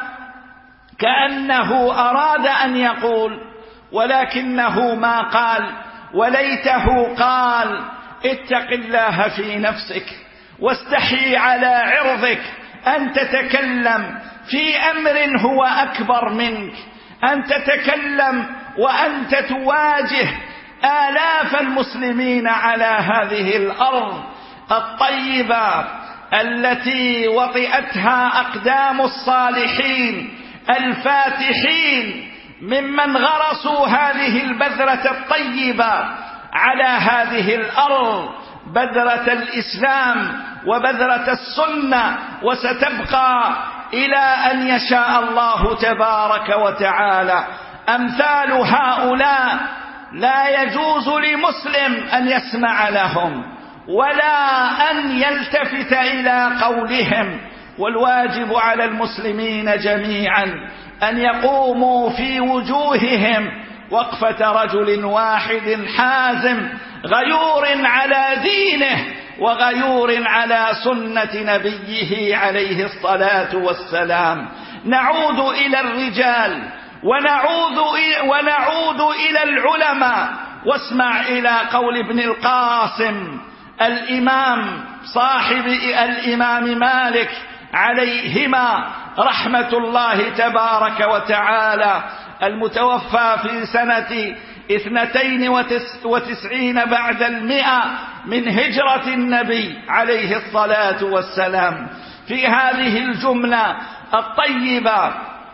كأنه أراد أن يقول ولكنه ما قال، وليته قال: اتق الله في نفسك واستحي على عرضك أن تتكلم في أمر هو أكبر منك، أن تتكلم وأنت تواجه آلاف المسلمين على هذه الأرض الطيبة التي وطئتها أقدام الصالحين الفاتحين ممن غرسوا هذه البذرة الطيبة على هذه الأرض بذرة الإسلام وبذرة السنة، وستبقى إلى أن يشاء الله تبارك وتعالى. أمثال هؤلاء لا يجوز لمسلم أن يسمع لهم ولا أن يلتفت إلى قولهم، والواجب على المسلمين جميعا أن يقوموا في وجوههم وقفة رجل واحد حازم غيور على دينه وغيور على سنة نبيه عليه الصلاة والسلام. نعود إلى الرجال ونعود ونعود إلى العلماء، واسمع إلى قول ابن القاسم الإمام صاحب الإمام مالك عليهما رحمة الله تبارك وتعالى، المتوفى في سنة اثنتين وتسعين بعد المئة من هجرة النبي عليه الصلاة والسلام، في هذه الجملة الطيبة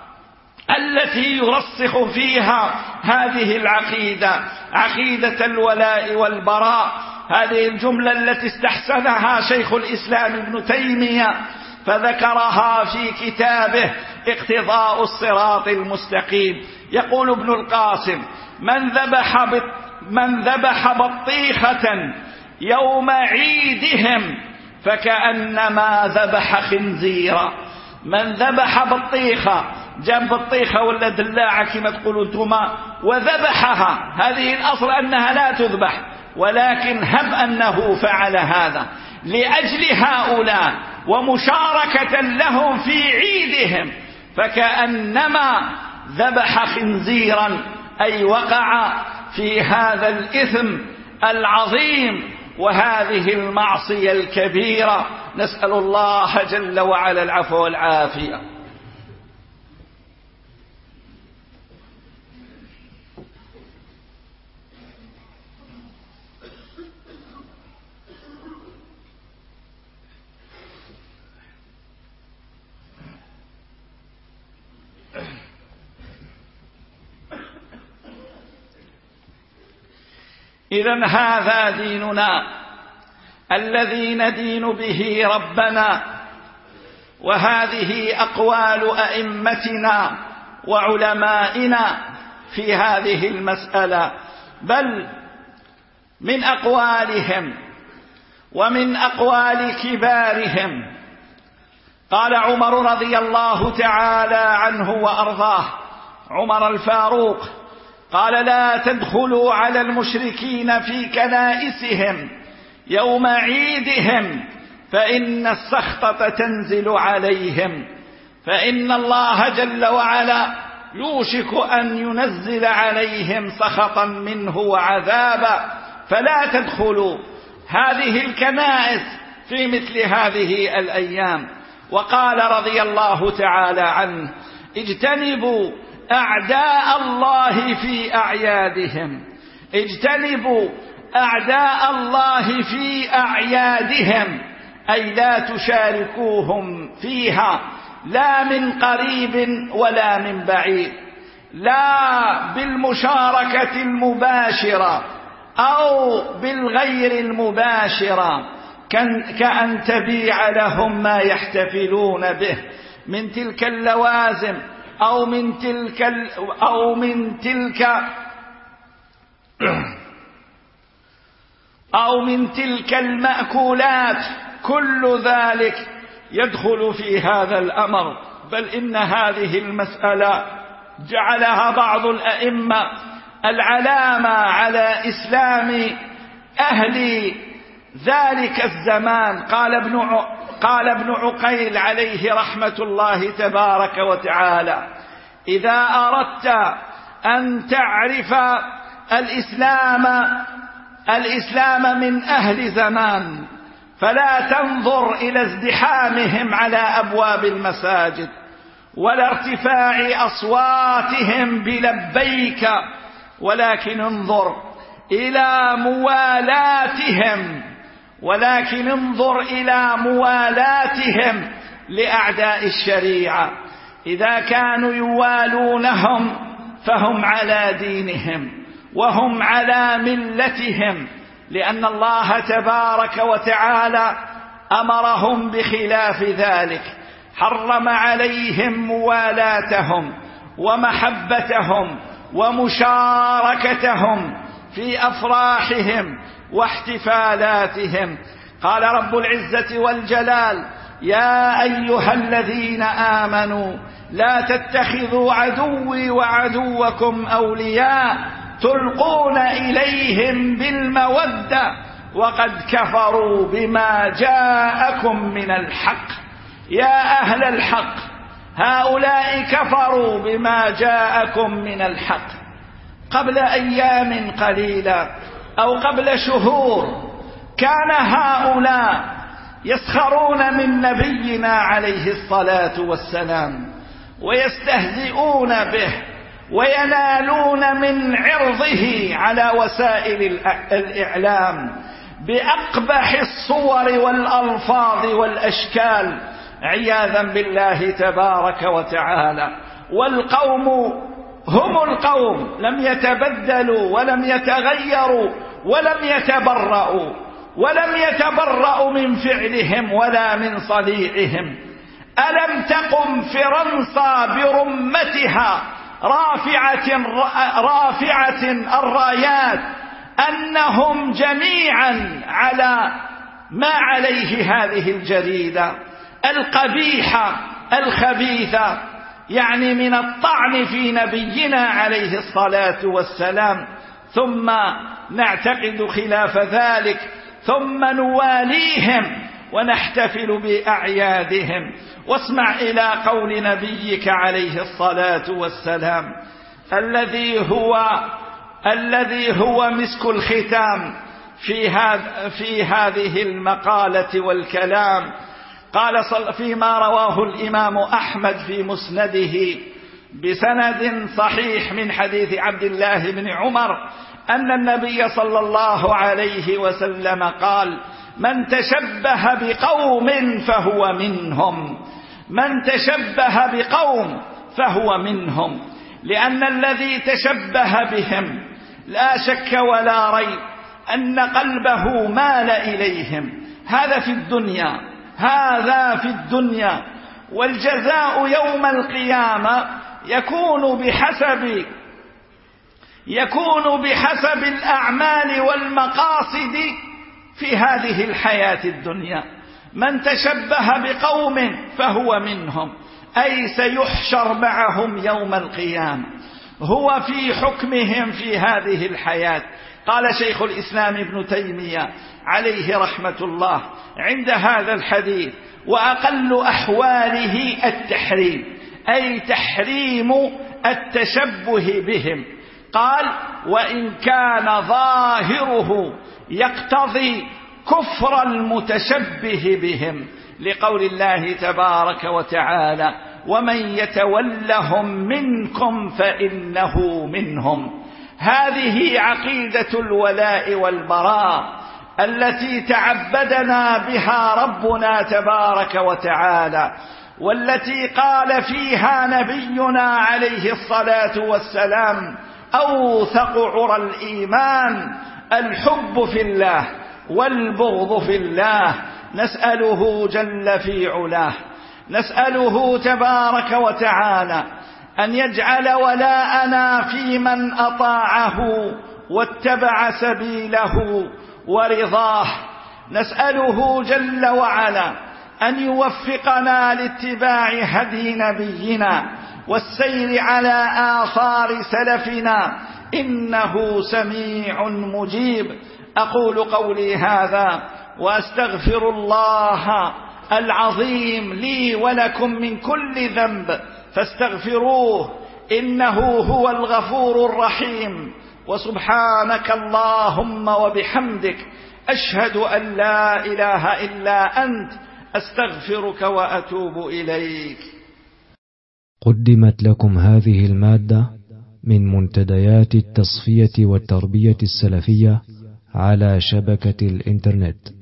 التي يرسخ فيها هذه العقيدة، عقيدة الولاء والبراء. هذه الجملة التي استحسنها شيخ الإسلام ابن تيمية فذكرها في كتابه اقتضاء الصراط المستقيم. يقول ابن القاسم: من ذبح من ذبح بطيخة يوم عيدهم فكأنما ذبح خنزيرا. من ذبح بطيخة، جاب بطيخة ولا دلاعة كما تقولوا انتما وذبحها، هذه الأصل أنها لا تذبح، ولكن هب أنه فعل هذا لأجل هؤلاء ومشاركة لهم في عيدهم، فكأنما ذبح خنزيرا، أي وقع في هذا الإثم العظيم وهذه المعصية الكبيرة. نسأل الله جل وعلا العفو والعافية. إذن هذا ديننا الذي ندين به ربنا، وهذه أقوال أئمتنا وعلمائنا في هذه المسألة، بل من أقوالهم ومن أقوال كبارهم. قال عمر رضي الله تعالى عنه وأرضاه، عمر الفاروق، قال: لا تدخلوا على المشركين في كنائسهم يوم عيدهم فإن السخطة تنزل عليهم، فإن الله جل وعلا يوشك أن ينزل عليهم سخطا منه وعذابا، فلا تدخلوا هذه الكنائس في مثل هذه الأيام. وقال رضي الله تعالى عنه: اجتنبوا أعداء الله في أعيادهم، اجتنبوا أعداء الله في أعيادهم، أي لا تشاركوهم فيها، لا من قريب ولا من بعيد، لا بالمشاركة المباشرة أو بالغير المباشرة، كأن تبيع لهم ما يحتفلون به من تلك اللوازم أو من تلك أو من تلك أو من تلك المأكولات، كل ذلك يدخل في هذا الأمر. بل إن هذه المسألة جعلها بعض الأئمة العلامة على إسلام أهل ذلك الزمان. قال ابن قال ابن عقيل عليه رحمة الله تبارك وتعالى: إذا أردت أن تعرف الإسلام الإسلام من أهل زمان فلا تنظر إلى ازدحامهم على أبواب المساجد ولا ارتفاع أصواتهم بلبيك، ولكن انظر إلى موالاتهم ولكن انظر إلى موالاتهم لأعداء الشريعة. إذا كانوا يوالونهم فهم على دينهم وهم على ملتهم، لأن الله تبارك وتعالى أمرهم بخلاف ذلك، حرم عليهم موالاتهم ومحبتهم ومشاركتهم في أفراحهم واحتفالاتهم. قال رب العزة والجلال: يا أيها الذين آمنوا لا تتخذوا عدوي وعدوكم أولياء تلقون إليهم بالمودة وقد كفروا بما جاءكم من الحق. يا أهل الحق، هؤلاء كفروا بما جاءكم من الحق. قبل أيام قليلة أو قبل شهور كان هؤلاء يسخرون من نبينا عليه الصلاة والسلام ويستهزئون به وينالون من عرضه على وسائل الإعلام بأقبح الصور والألفاظ والأشكال عياذا بالله تبارك وتعالى. والقوم هم القوم، لم يتبدلوا ولم يتغيروا ولم يتبرؤوا ولم يتبرؤوا من فعلهم ولا من صنيعهم. ألم تقم فرنسا برمتها رافعة رافعة الرايات أنهم جميعا على ما عليه هذه الجريدة القبيحة الخبيثة، يعني من الطعن في نبينا عليه الصلاة والسلام، ثم نعتقد خلاف ذلك، ثم نواليهم ونحتفل بأعيادهم. واسمع إلى قول نبيك عليه الصلاة والسلام الذي هو الذي هو مسك الختام في هذا في هذه المقالة والكلام. قال فيما رواه الإمام أحمد في مسنده بسند صحيح من حديث عبد الله بن عمر أن النبي صلى الله عليه وسلم قال: من تشبه بقوم فهو منهم، من تشبه بقوم فهو منهم، لأن الذي تشبه بهم لا شك ولا ريب أن قلبه مال إليهم. هذا في الدنيا، هذا في الدنيا، والجزاء يوم القيامة يكون بحسب يكون بحسب الأعمال والمقاصد في هذه الحياة الدنيا. من تشبه بقوم فهو منهم، أي سيحشر معهم يوم القيامة، هو في حكمهم في هذه الحياة. قال شيخ الإسلام ابن تيمية عليه رحمة الله عند هذا الحديث: وأقل أحواله التحريم، أي تحريم التشبه بهم. قال: وإن كان ظاهره يقتضي كفر المتشبه بهم، لقول الله تبارك وتعالى: ومن يتولهم منكم فإنه منهم. هذه عقيدة الولاء والبراء التي تعبدنا بها ربنا تبارك وتعالى، والتي قال فيها نبينا عليه الصلاة والسلام: أوثق عرى الإيمان الحب في الله والبغض في الله. نسأله جل في علاه، نسأله تبارك وتعالى أن يجعل ولاءنا في من أطاعه واتبع سبيله ورضاه. نسأله جل وعلا أن يوفقنا لاتباع هدي نبينا والسير على آثار سلفنا، إنه سميع مجيب. أقول قولي هذا وأستغفر الله العظيم لي ولكم من كل ذنب فاستغفروه إنه هو الغفور الرحيم. وسبحانك اللهم وبحمدك أشهد أن لا إله إلا أنت أستغفرك وأتوب إليك. قدمت لكم هذه المادة من منتديات التصفية والتربية السلفية على شبكة الإنترنت.